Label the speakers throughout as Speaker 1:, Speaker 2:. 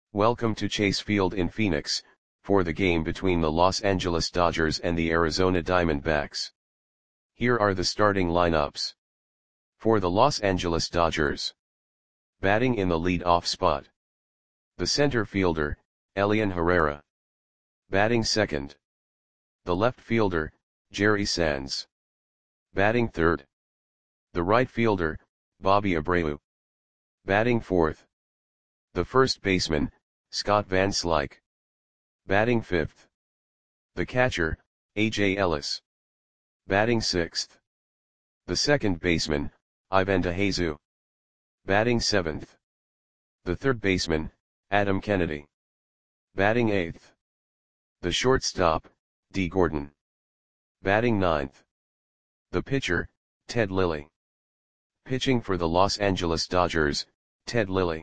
Speaker 1: Welcome to Chase Field in Phoenix, for the game between the Los Angeles Dodgers and the Arizona Diamondbacks. Here are the starting lineups. For the Los Angeles Dodgers. Batting in the lead-off spot. The center fielder, Elian Herrera. Batting second. The left fielder, Jerry Sands. Batting third. The right fielder, Bobby Abreu. Batting fourth. The first baseman, Scott Van Slyke. Batting fifth. The catcher, A.J. Ellis. Batting sixth. The second baseman, Ivan DeJesus. Batting seventh. The third baseman, Adam Kennedy. Batting eighth. The shortstop, Dee Gordon. Batting ninth. The pitcher, Ted Lilly. Pitching for the Los Angeles Dodgers, Ted Lilly.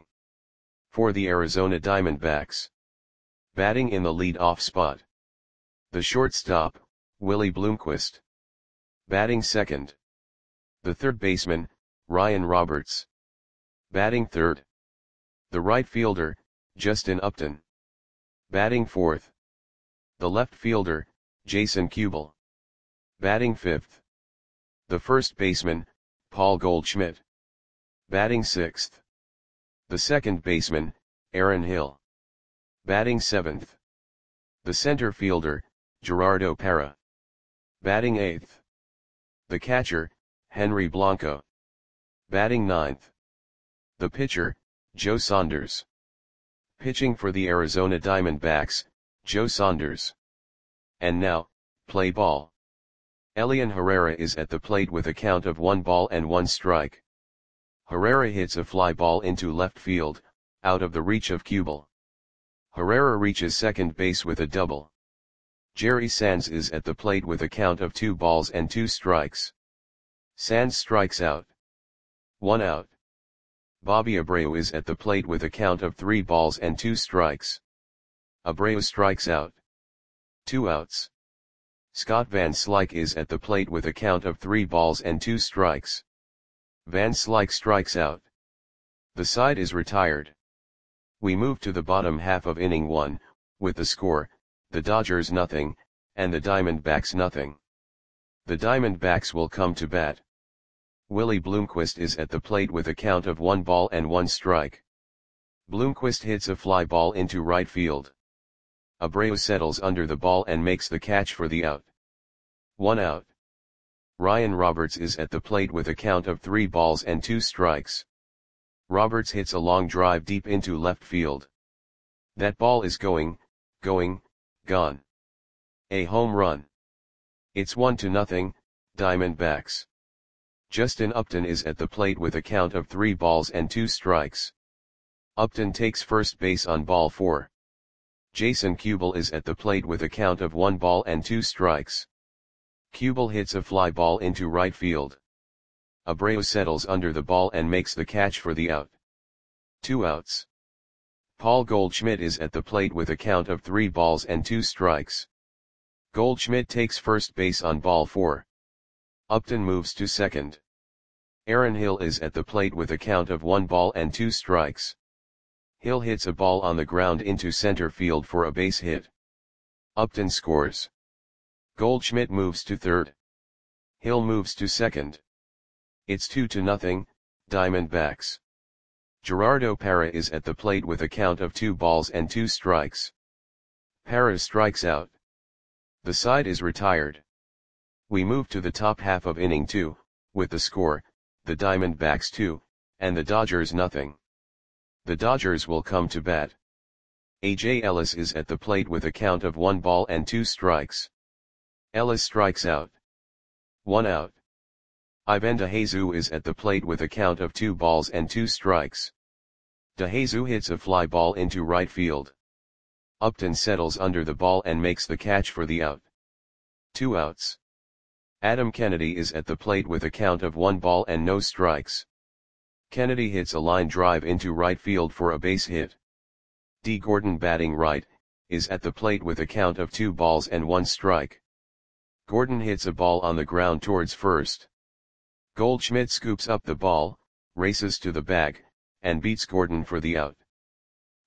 Speaker 1: For the Arizona Diamondbacks. Batting in the lead-off spot. The shortstop, Willie Bloomquist. Batting second. The third baseman, Ryan Roberts. Batting third. The right fielder, Justin Upton. Batting fourth. The left fielder, Jason Kubel. Batting fifth. The first baseman, Paul Goldschmidt. Batting sixth. The second baseman, Aaron Hill. Batting seventh. The center fielder, Gerardo Parra. Batting eighth. The catcher, Henry Blanco. Batting ninth. The pitcher, Joe Saunders. Pitching for the Arizona Diamondbacks, Joe Saunders. And now, play ball. Elian Herrera is at the plate with a count of 1-1 strike. Herrera hits a fly ball into left field, out of the reach of Kubel. Herrera reaches second base with a double. Jerry Sands is at the plate with a count of 2-2 strikes. Sands strikes out. 1 out. Bobby Abreu is at the plate with a count of 3-2 strikes. Abreu strikes out. 2 outs. Scott Van Slyke is at the plate with a count of 3-2 strikes. Van Slyke strikes out. The side is retired. We move to the bottom half of inning 1, with the score, the Dodgers nothing, and the Diamondbacks nothing. The Diamondbacks will come to bat. Willie Bloomquist is at the plate with a count of 1-1 strike. Bloomquist hits a fly ball into right field. Abreu settles under the ball and makes the catch for the out. 1 out. Ryan Roberts is at the plate with a count of 3-2 strikes. Roberts hits a long drive deep into left field. That ball is gone. A home run. It's 1-0, Diamondbacks. Justin Upton is at the plate with a count of 3-2 strikes. Upton takes first base on ball 4. Jason Kubel is at the plate with a count of 1-2 strikes. Kubel hits a fly ball into right field. Abreu settles under the ball and makes the catch for the out. 2 outs. Paul Goldschmidt is at the plate with a count of 3-2 strikes. Goldschmidt takes first base on ball 4. Upton moves to second. Aaron Hill is at the plate with a count of 1-2 strikes. Hill hits a ball on the ground into center field for a base hit. Upton scores. Goldschmidt moves to third. Hill moves to second. It's 2-0, Diamondbacks. Gerardo Parra is at the plate with a count of 2-2 strikes. Parra strikes out. The side is retired. We move to the top half of inning 2, with the score, the Diamondbacks 2, and the Dodgers nothing. The Dodgers will come to bat. A.J. Ellis is at the plate with a count of 1-2 strikes. Ellis strikes out. 1 out. Ivan DeJesus is at the plate with a count of 2-2 strikes. DeJesus hits a fly ball into right field. Upton settles under the ball and makes the catch for the out. 2 outs. Adam Kennedy is at the plate with a count of 1-0 strikes. Kennedy hits a line drive into right field for a base hit. Dee Gordon, batting right, is at the plate with a count of 2-1 strike. Gordon hits a ball on the ground towards first. Goldschmidt scoops up the ball, races to the bag, and beats Gordon for the out.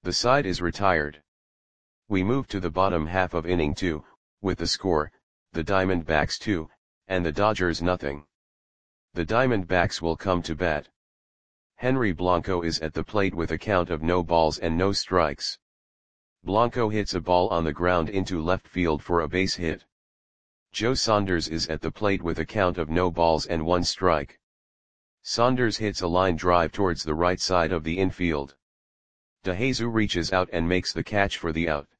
Speaker 1: The side is retired. We move to the bottom half of inning 2, with the score, the Diamondbacks 2, and the Dodgers nothing. The Diamondbacks will come to bat. Henry Blanco is at the plate with a count of no balls and no strikes. Blanco hits a ball on the ground into left field for a base hit. Joe Saunders is at the plate with a count of no balls and 1 strike. Saunders hits a line drive towards the right side of the infield. DeJesus reaches out and makes the catch for the out.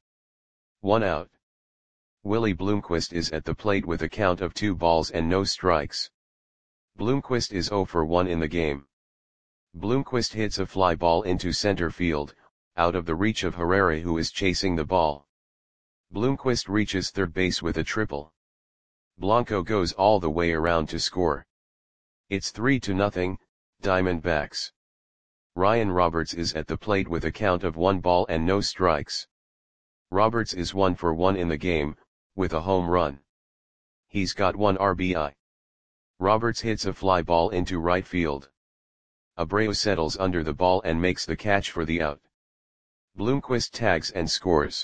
Speaker 1: 1 out. Willie Bloomquist is at the plate with a count of 2 balls and no strikes. Bloomquist is 0 for 1 in the game. Bloomquist hits a fly ball into center field, out of the reach of Herrera, who is chasing the ball. Bloomquist reaches third base with a triple. Blanco goes all the way around to score. It's 3-0, Diamondbacks. Ryan Roberts is at the plate with a count of 1 ball and no strikes. Roberts is 1 for 1 in the game, with a home run. He's got 1 RBI. Roberts hits a fly ball into right field. Abreu settles under the ball and makes the catch for the out. Bloomquist tags and scores.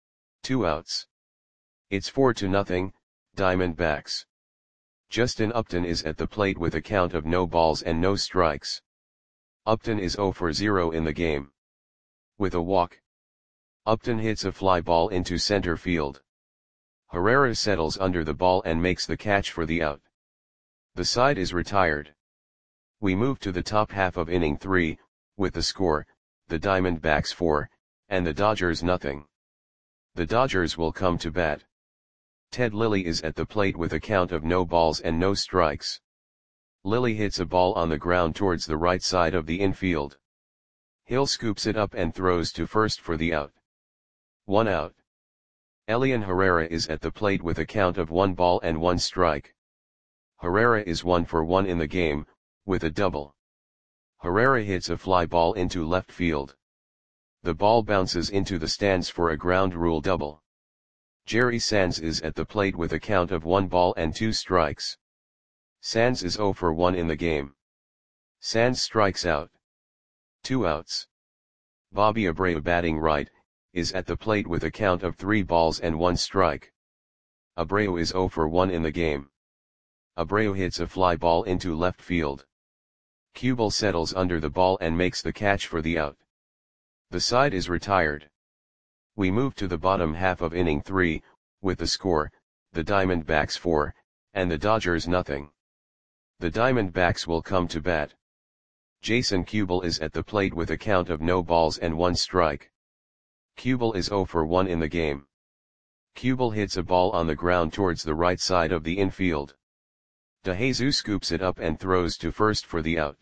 Speaker 1: 2 outs. It's 4-0, Diamondbacks. Justin Upton is at the plate with a count of no balls and no strikes. Upton is 0 for 0 in the game. With a walk. Upton hits a fly ball into center field. Herrera settles under the ball and makes the catch for the out. The side is retired. We move to the top half of inning 3, with the score, the Diamondbacks 4, and the Dodgers nothing. The Dodgers will come to bat. Ted Lilly is at the plate with a count of no balls and no strikes. Lilly hits a ball on the ground towards the right side of the infield. Hill scoops it up and throws to first for the out. 1 out. Elian Herrera is at the plate with a count of 1 ball and 1 strike. Herrera is 1 for 1 in the game, with a double. Herrera hits a fly ball into left field. The ball bounces into the stands for a ground rule double. Jerry Sands is at the plate with a count of 1 ball and 2 strikes. Sands is 0 for 1 in the game. Sands strikes out. 2 outs. Bobby Abreu, batting right, is at the plate with a count of 3 balls and 1 strike. Abreu is 0 for 1 in the game. Abreu hits a fly ball into left field. Kubel settles under the ball and makes the catch for the out. The side is retired. We move to the bottom half of inning 3, with the score, the Diamondbacks 4, and the Dodgers nothing. The Diamondbacks will come to bat. Jason Kubel is at the plate with a count of no balls and 1 strike. Kubel is 0 for 1 in the game. Kubel hits a ball on the ground towards the right side of the infield. DeJesus scoops it up and throws to first for the out.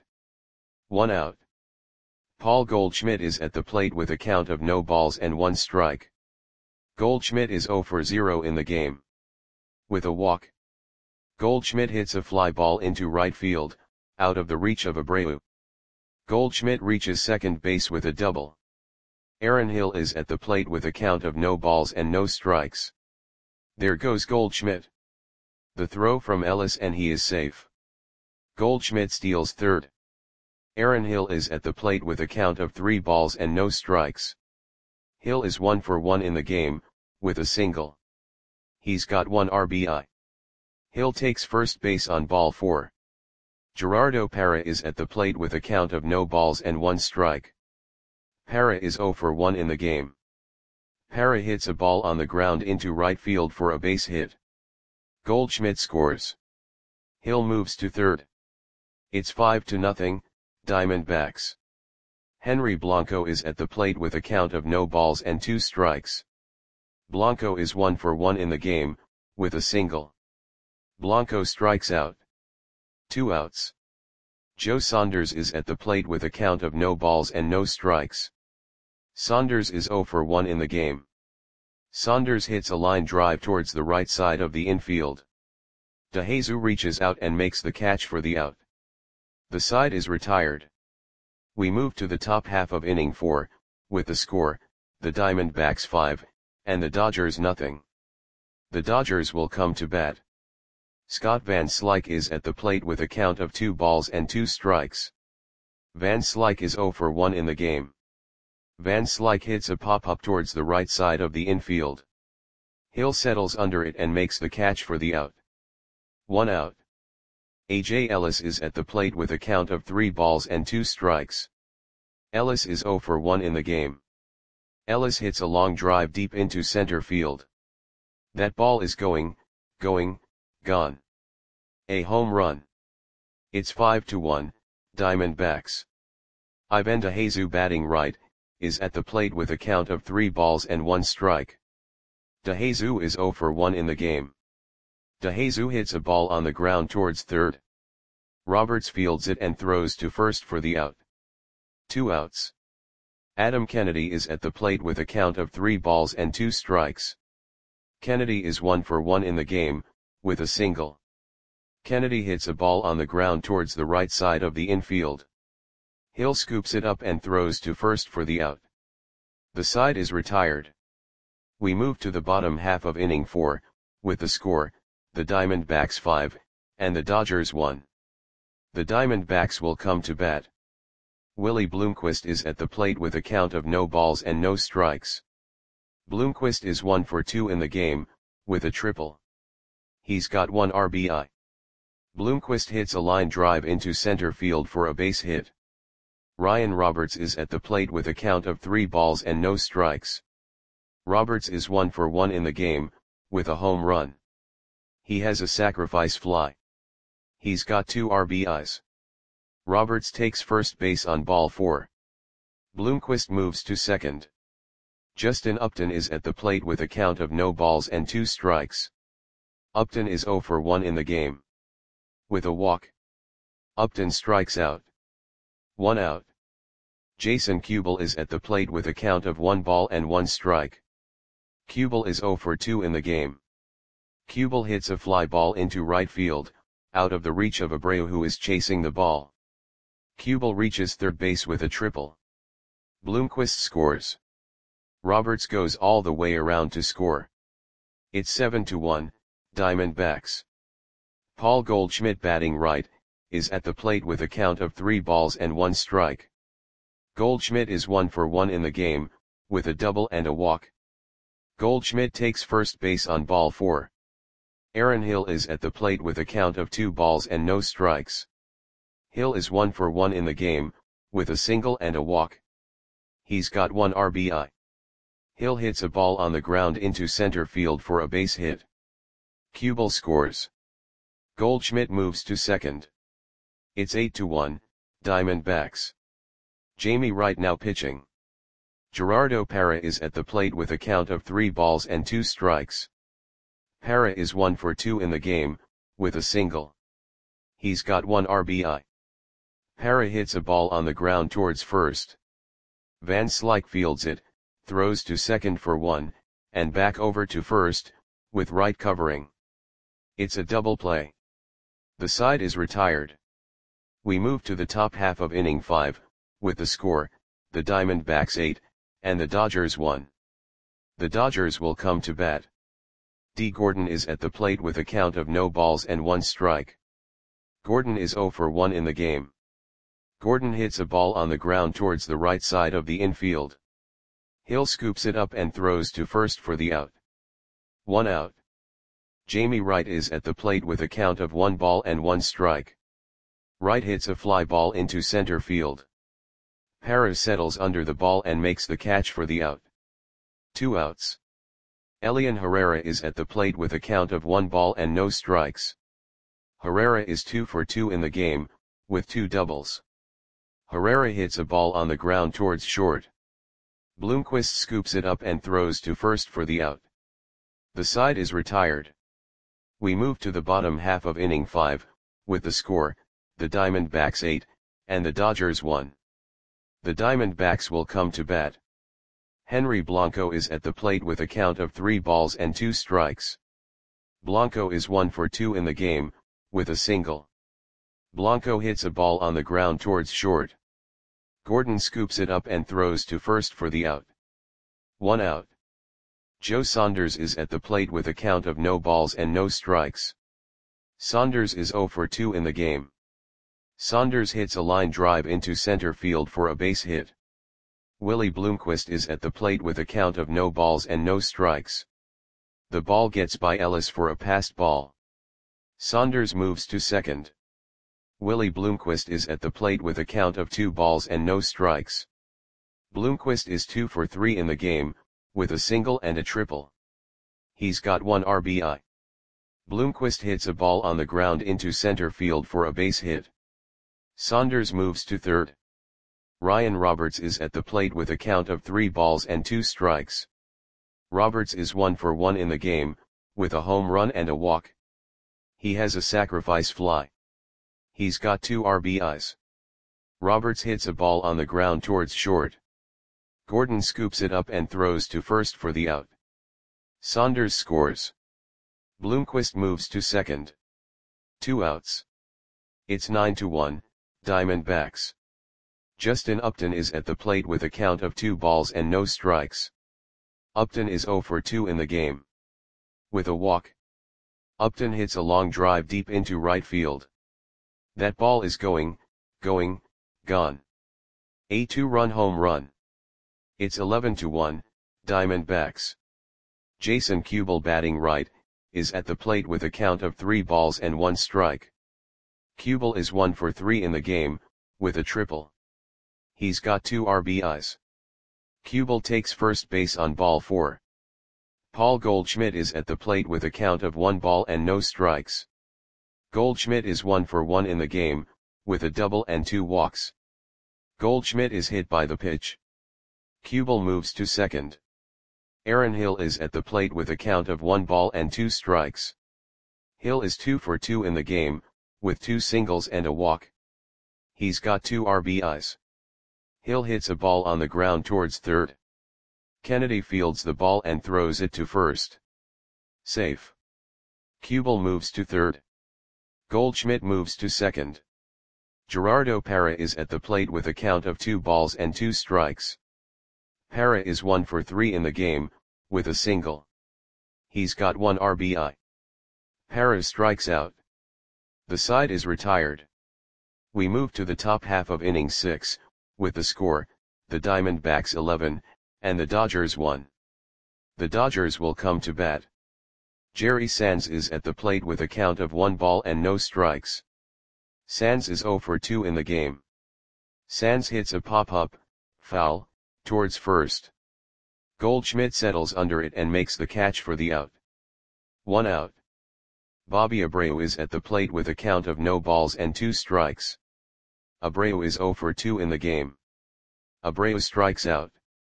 Speaker 1: 1 out. Paul Goldschmidt is at the plate with a count of no balls and 1 strike. Goldschmidt is 0 for 0 in the game. With a walk. Goldschmidt hits a fly ball into right field, out of the reach of Abreu. Goldschmidt reaches second base with a double. Aaron Hill is at the plate with a count of no balls and no strikes. There goes Goldschmidt. The throw from Ellis and he is safe. Goldschmidt steals third. Aaron Hill is at the plate with a count of 3 balls and no strikes. Hill is 1 for 1 in the game, with a single. He's got 1 RBI. Hill takes first base on ball 4. Gerardo Parra is at the plate with a count of no balls and 1 strike. Parra is 0 for 1 in the game. Parra hits a ball on the ground into right field for a base hit. Goldschmidt scores. Hill moves to third. It's 5-0, Diamondbacks. Henry Blanco is at the plate with a count of no balls and 2 strikes. Blanco is 1 for 1 in the game, with a single. Blanco strikes out. 2 outs. Joe Saunders is at the plate with a count of no balls and no strikes. Saunders is 0 for 1 in the game. Saunders hits a line drive towards the right side of the infield. DeJesus reaches out and makes the catch for the out. The side is retired. We move to the top half of inning 4, with the score, the Diamondbacks 5, and the Dodgers nothing. The Dodgers will come to bat. Scott Van Slyke is at the plate with a count of 2 balls and 2 strikes. Van Slyke is 0 for 1 in the game. Van Slyke hits a pop-up towards the right side of the infield. Hill settles under it and makes the catch for the out. 1 out. A.J. Ellis is at the plate with a count of 3 balls and 2 strikes. Ellis is 0 for 1 in the game. Ellis hits a long drive deep into center field. That ball is gone. A home run. It's 5-1, Diamondbacks. Ivan DeJesus, batting right, is at the plate with a count of 3 balls and 1 strike. DeJesus is 0 for 1 in the game. DeJesus hits a ball on the ground towards third. Roberts fields it and throws to first for the out. 2 outs. Adam Kennedy is at the plate with a count of 3 balls and 2 strikes. Kennedy is 1 for 1 in the game, with a single. Kennedy hits a ball on the ground towards the right side of the infield. Hill scoops it up and throws to first for the out. The side is retired. We move to the bottom half of inning 4, with the score, the Diamondbacks 5, and the Dodgers 1. The Diamondbacks will come to bat. Willie Bloomquist is at the plate with a count of no balls and no strikes. Bloomquist is 1 for 2 in the game, with a triple. He's got 1 RBI. Bloomquist hits a line drive into center field for a base hit. Ryan Roberts is at the plate with a count of 3 balls and no strikes. Roberts is 1 for 1 in the game, with a home run. He has a sacrifice fly. He's got 2 RBIs. Roberts takes first base on ball 4. Bloomquist moves to second. Justin Upton is at the plate with a count of no balls and 2 strikes. Upton is 0 for 1 in the game. With a walk, Upton strikes out. 1 out. Jason Kubel is at the plate with a count of 1 ball and 1 strike. Kubel is 0 for 2 in the game. Kubel hits a fly ball into right field, out of the reach of Abreu, who is chasing the ball. Kubel reaches third base with a triple. Bloomquist scores. Roberts goes all the way around to score. It's 7-1, Diamondbacks. Paul Goldschmidt, batting right, is at the plate with a count of 3 balls and 1 strike. Goldschmidt is 1 for 1 in the game, with a double and a walk. Goldschmidt takes first base on ball 4. Aaron Hill is at the plate with a count of 2 balls and no strikes. Hill is 1 for 1 in the game, with a single and a walk. He's got 1 RBI. Hill hits a ball on the ground into center field for a base hit. Kubel scores. Goldschmidt moves to second. It's 8-1, Diamondbacks. Jamie Wright now pitching. Gerardo Parra is at the plate with a count of 3 balls and 2 strikes. Parra is 1 for 2 in the game, with a single. He's got 1 RBI. Parra hits a ball on the ground towards first. Van Slyke fields it, throws to second for 1, and back over to first, with Wright covering. It's a double play. The side is retired. We move to the top half of inning 5, with the score, the Diamondbacks 8, and the Dodgers 1. The Dodgers will come to bat. D. Gordon is at the plate with a count of no balls and 1 strike. Gordon is 0 for 1 in the game. Gordon hits a ball on the ground towards the right side of the infield. Hill scoops it up and throws to first for the out. 1 out. Jamie Wright is at the plate with a count of 1 ball and 1 strike. Wright hits a fly ball into center field. Parra settles under the ball and makes the catch for the out. 2 outs. Elian Herrera is at the plate with a count of 1 ball and no strikes. Herrera is 2 for 2 in the game, with 2 doubles. Herrera hits a ball on the ground towards short. Bloomquist scoops it up and throws to first for the out. The side is retired. We move to the bottom half of inning 5, with the score, the Diamondbacks 8, and the Dodgers 1. The Diamondbacks will come to bat. Henry Blanco is at the plate with a count of 3 balls and 2 strikes. Blanco is 1 for 2 in the game, with a single. Blanco hits a ball on the ground towards short. Gordon scoops it up and throws to first for the out. 1 out. Joe Saunders is at the plate with a count of no balls and no strikes. Saunders is 0 for 2 in the game. Saunders hits a line drive into center field for a base hit. Willie Bloomquist is at the plate with a count of no balls and no strikes. The ball gets by Ellis for a passed ball. Saunders moves to second. Willie Bloomquist is at the plate with a count of 2 balls and no strikes. Bloomquist is 2 for 3 in the game, with a single and a triple. He's got 1 RBI. Bloomquist hits a ball on the ground into center field for a base hit. Saunders moves to third. Ryan Roberts is at the plate with a count of 3 balls and 2 strikes. Roberts is 1 for 1 in the game, with a home run and a walk. He has a sacrifice fly. He's got 2 RBIs. Roberts hits a ball on the ground towards short. Gordon scoops it up and throws to first for the out. Saunders scores. Bloomquist moves to second. 2 outs. It's 9-1, Diamondbacks. Justin Upton is at the plate with a count of 2 balls and no strikes. Upton is 0 for 2 in the game. With a walk. Upton hits a long drive deep into right field. That ball is gone. A 2-run home run. It's 11-1, Diamondbacks. Jason Kubel, batting right, is at the plate with a count of 3 balls and 1 strike. Kubel is 1 for 3 in the game, with a triple. He's got 2 RBIs. Kubel takes first base on ball 4. Paul Goldschmidt is at the plate with a count of 1 ball and no strikes. Goldschmidt is 1 for 1 in the game, with a double and 2 walks. Goldschmidt is hit by the pitch. Kubel moves to second. Aaron Hill is at the plate with a count of 1 ball and 2 strikes. Hill is 2 for 2 in the game, with 2 singles and a walk. He's got 2 RBIs. Hill hits a ball on the ground towards third. Kennedy fields the ball and throws it to first. Safe. Kubel moves to third. Goldschmidt moves to second. Gerardo Parra is at the plate with a count of 2 balls and 2 strikes. Parra is 1 for 3 in the game, with a single. He's got 1 RBI. Parra strikes out. The side is retired. We move to the top half of inning 6, with the score, the Diamondbacks 11, and the Dodgers 1. The Dodgers will come to bat. Jerry Sands is at the plate with a count of 1 ball and no strikes. Sands is 0 for 2 in the game. Sands hits a pop-up, foul, towards first. Goldschmidt settles under it and makes the catch for the out. 1 out. Bobby Abreu is at the plate with a count of no balls and 2 strikes. Abreu is 0 for 2 in the game. Abreu strikes out.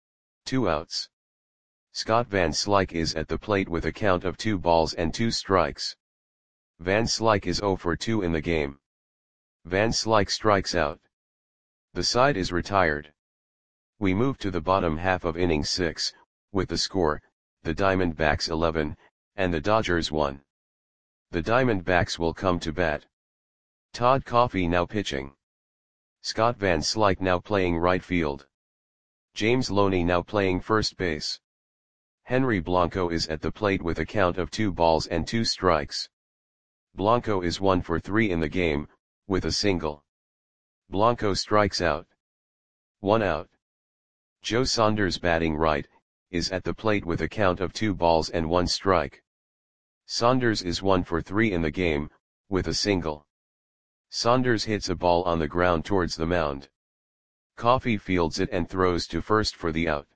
Speaker 1: 2 outs. Scott Van Slyke is at the plate with a count of 2 balls and 2 strikes. Van Slyke is 0 for 2 in the game. Van Slyke strikes out. The side is retired. We move to the bottom half of inning 6, with the score, the Diamondbacks 11, and the Dodgers 1. The Diamondbacks will come to bat. Todd Coffey now pitching. Scott Van Slyke now playing right field. James Loney now playing first base. Henry Blanco is at the plate with a count of 2 balls and 2 strikes. Blanco is 1 for 3 in the game, with a single. Blanco strikes out. 1 out. Joe Saunders, batting right, is at the plate with a count of 2 balls and 1 strike. Saunders is 1 for 3 in the game, with a single. Saunders hits a ball on the ground towards the mound. Coffey fields it and throws to first for the out.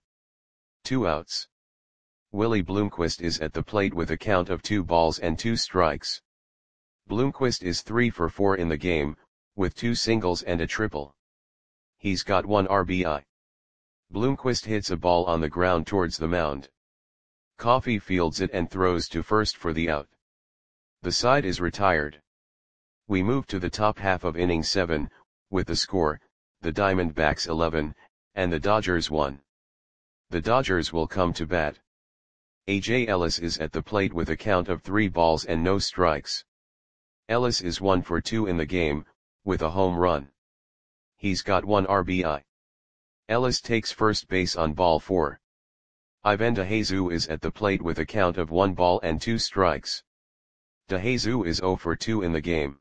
Speaker 1: 2 outs. Willie Bloomquist is at the plate with a count of 2 balls and 2 strikes. Bloomquist is 3 for 4 in the game, with 2 singles and a triple. He's got 1 RBI. Bloomquist hits a ball on the ground towards the mound. Coffey fields it and throws to first for the out. The side is retired. We move to the top half of inning 7, with the score, the Diamondbacks 11, and the Dodgers 1. The Dodgers will come to bat. A.J. Ellis is at the plate with a count of 3 balls and no strikes. Ellis is 1 for 2 in the game, with a home run. He's got 1 RBI. Ellis takes first base on ball 4. Ivan DeJesus is at the plate with a count of 1 ball and 2 strikes. DeJesus is 0 for 2 in the game.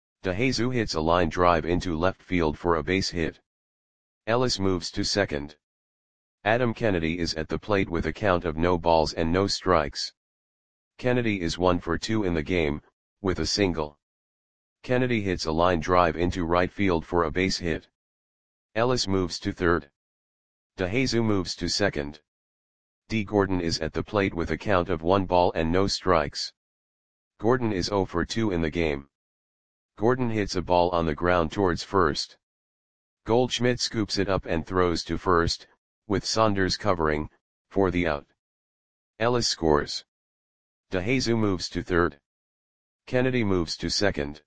Speaker 1: DeJesus hits a line drive into left field for a base hit. Ellis moves to second. Adam Kennedy is at the plate with a count of no balls and no strikes. Kennedy is 1 for 2 in the game, with a single. Kennedy hits a line drive into right field for a base hit. Ellis moves to third. DeJesus moves to second. D. Gordon is at the plate with a count of 1 ball and no strikes. Gordon is 0 for 2 in the game. Gordon hits a ball on the ground towards first. Goldschmidt scoops it up and throws to first, with Saunders covering, for the out. Ellis scores. DeJesus moves to third. Kennedy moves to second.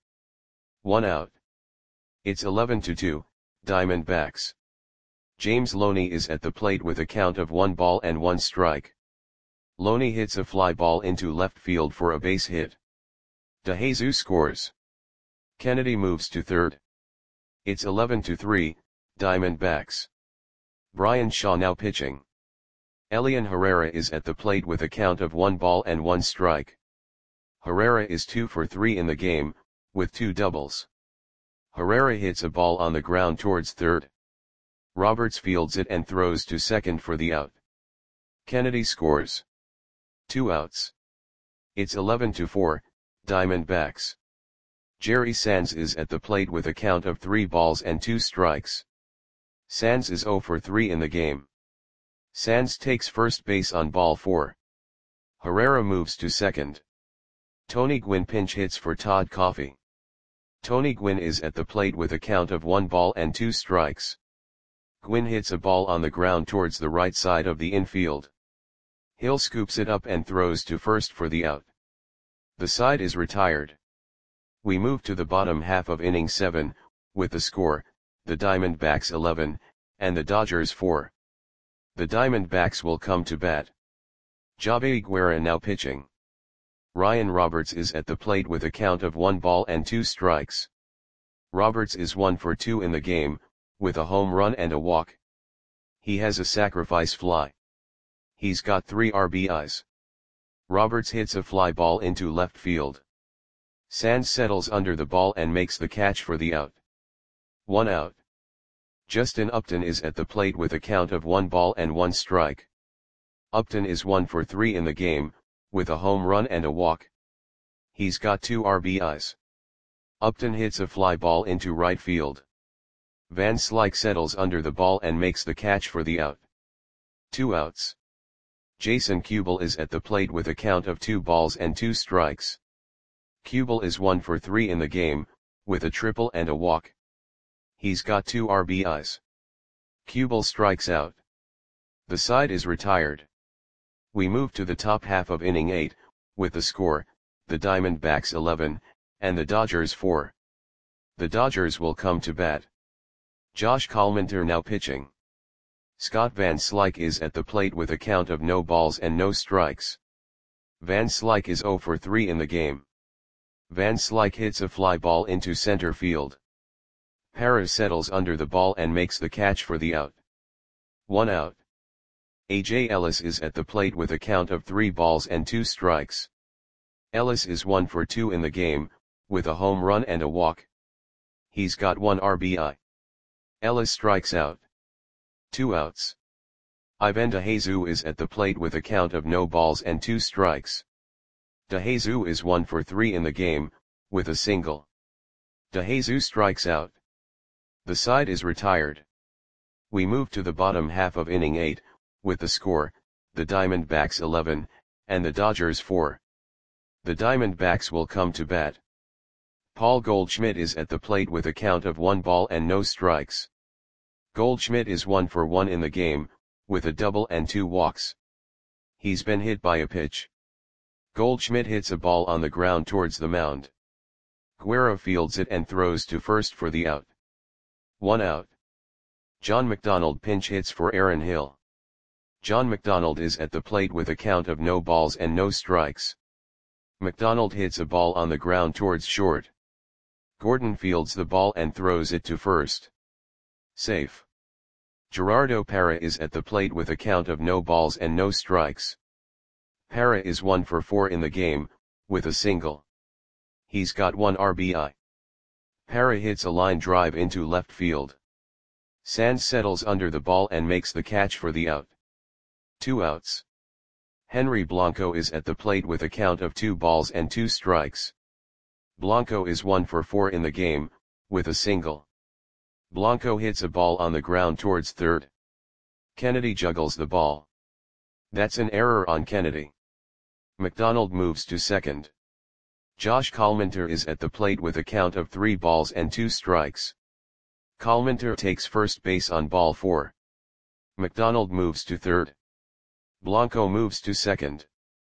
Speaker 1: 1 out. It's 11-2, Diamondbacks. James Loney is at the plate with a count of 1 ball and 1 strike. Loney hits a fly ball into left field for a base hit. DeJesus scores. Kennedy moves to third. It's 11-3, Diamondbacks. Brian Shaw now pitching. Elian Herrera is at the plate with a count of 1 ball and 1 strike. Herrera is 2 for 3 in the game, with 2 doubles. Herrera hits a ball on the ground towards third. Roberts fields it and throws to second for the out. Kennedy scores. 2 outs. It's 11-4, Diamondbacks. Jerry Sands is at the plate with a count of 3 balls and 2 strikes. Sands is 0 for 3 in the game. Sands takes first base on ball 4. Herrera moves to second. Tony Gwynn pinch hits for Todd Coffey. Tony Gwynn is at the plate with a count of 1 ball and 2 strikes. Gwynn hits a ball on the ground towards the right side of the infield. Hill scoops it up and throws to first for the out. The side is retired. We move to the bottom half of inning 7, with the score, the Diamondbacks 11, and the Dodgers 4. The Diamondbacks will come to bat. Javi Guerra now pitching. Ryan Roberts is at the plate with a count of 1 ball and 2 strikes. Roberts is 1 for 2 in the game, with a home run and a walk. He has a sacrifice fly. He's got 3 RBIs. Roberts hits a fly ball into left field. Sands settles under the ball and makes the catch for the out. 1 out. Justin Upton is at the plate with a count of 1 ball and 1 strike. Upton is 1 for 3 in the game, with a home run and a walk. He's got 2 RBIs. Upton hits a fly ball into right field. Van Slyke settles under the ball and makes the catch for the out. 2 outs. Jason Kubel is at the plate with a count of 2 balls and 2 strikes. Kubel is 1 for 3 in the game, with a triple and a walk. He's got 2 RBIs. Kubel strikes out. The side is retired. We move to the top half of inning 8, with the score, the Diamondbacks 11, and the Dodgers 4. The Dodgers will come to bat. Josh Collmenter now pitching. Scott Van Slyke is at the plate with a count of no balls and no strikes. Van Slyke is 0 for 3 in the game. Van Slyke hits a fly ball into center field. Parra settles under the ball and makes the catch for the out. 1 out. A.J. Ellis is at the plate with a count of 3 balls and 2 strikes. Ellis is 1 for 2 in the game, with a home run and a walk. He's got 1 RBI. Ellis strikes out. 2 outs. Ivan DeJesus is at the plate with a count of no balls and 2 strikes. DeJesus is 1 for 3 in the game, with a single. DeJesus strikes out. The side is retired. We move to the bottom half of inning 8, with the score, the Diamondbacks 11, and the Dodgers 4. The Diamondbacks will come to bat. Paul Goldschmidt is at the plate with a count of 1 ball and no strikes. Goldschmidt is 1 for 1 in the game, with a double and 2 walks. He's been hit by a pitch. Goldschmidt hits a ball on the ground towards the mound. Guerra fields it and throws to first for the out. 1 out. John McDonald pinch hits for Aaron Hill. John McDonald is at the plate with a count of no balls and no strikes. McDonald hits a ball on the ground towards short. Gordon fields the ball and throws it to first. Safe. Gerardo Parra is at the plate with a count of no balls and no strikes. Parra is 1 for 4 in the game, with a single. He's got 1 RBI. Parra hits a line drive into left field. Sands settles under the ball and makes the catch for the out. 2 outs. Henry Blanco is at the plate with a count of 2 balls and 2 strikes. Blanco is 1 for 4 in the game, with a single. Blanco hits a ball on the ground towards third. Kennedy juggles the ball. That's an error on Kennedy. McDonald moves to second. Josh Collminter is at the plate with a count of 3 balls and 2 strikes. Collminter takes first base on ball 4. McDonald moves to third. Blanco moves to second.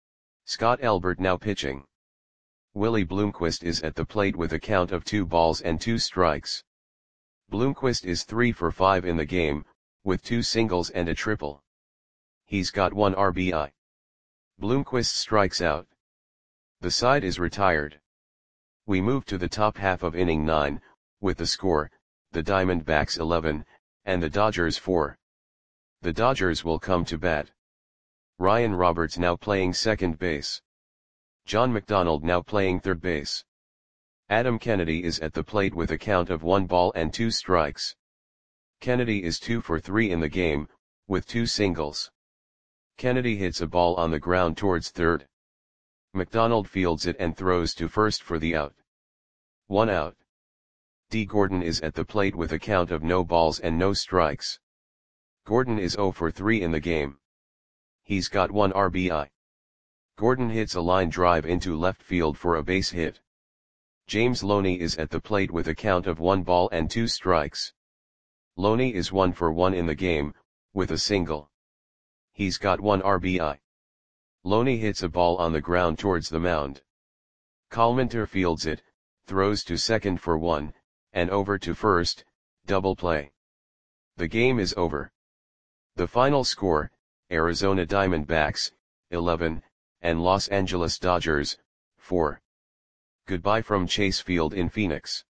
Speaker 1: Scott Elbert now pitching. Willie Bloomquist is at the plate with a count of 2 balls and 2 strikes. Bloomquist is 3 for 5 in the game, with 2 singles and a triple. He's got 1 RBI. Bloomquist strikes out. The side is retired. We move to the top half of inning 9, with the score, the Diamondbacks 11, and the Dodgers 4. The Dodgers will come to bat. Ryan Roberts now playing second base. John McDonald now playing third base. Adam Kennedy is at the plate with a count of 1 ball and 2 strikes. Kennedy is 2 for 3 in the game, with 2 singles. Kennedy hits a ball on the ground towards third. McDonald fields it and throws to first for the out. 1 out. D. Gordon is at the plate with a count of no balls and no strikes. Gordon is 0 for 3 in the game. He's got 1 RBI. Gordon hits a line drive into left field for a base hit. James Loney is at the plate with a count of 1 ball and 2 strikes. Loney is 1 for 1 in the game, with a single. He's got 1 RBI. Loney hits a ball on the ground towards the mound. Collminter fields it, throws to second for 1, and over to first, double play. The game is over. The final score, Arizona Diamondbacks, 11, and Los Angeles Dodgers, 4. Goodbye from Chase Field in Phoenix.